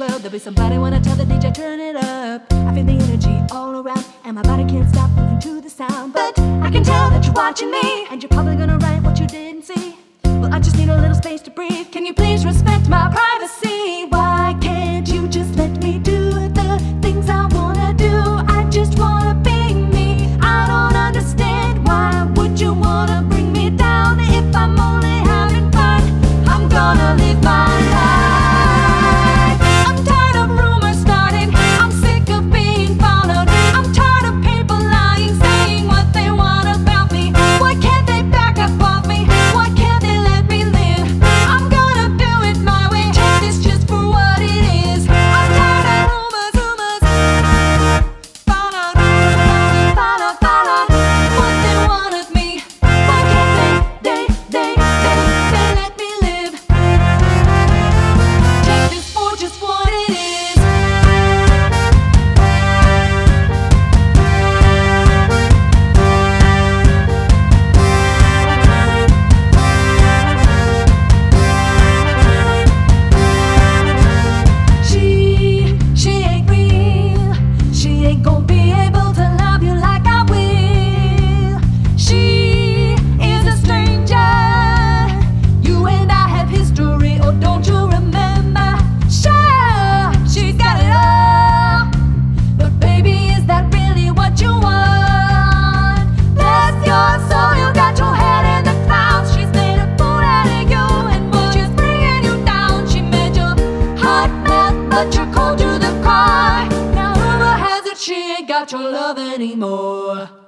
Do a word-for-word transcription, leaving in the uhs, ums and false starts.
club, there'll be somebody when I tell the D J turn it up. I feel the energy all around, and my body can't stop moving to the sound. But I can tell that you're watching me, and you're probably gonna write what you didn't see. Well, I just need a little space to breathe. Can you please respect my privacy? Why can't you just let me do the things I wanna do? I just wanna be me. I don't understand, why would you wanna bring me down if I'm only having fun? I'm gonna live my life. I'm tired of rumors starting, I'm sick of being followed. I'm tired of people lying, saying what they want about me. Why can't they back up off me? Why can't they let me live? I'm gonna do it my way, take this just for what it is. I'm tired of rumors, rumors, found out, found out, found out what they want of me. Why can't they, they, they, they, they let me live? Take this for just what it is. She, she ain't real. She ain't gonna be able to love you like I will. She is a stranger. You and I have history, or don't you remember? Sure, she's got it all, but baby, is that really what you want? Bless your soul, you got your head in the clouds. She's made a fool out of you, and boy, she's bringing you down. She made your heart melt, but you're cold to the core. Now rumor has it she ain't got your love anymore.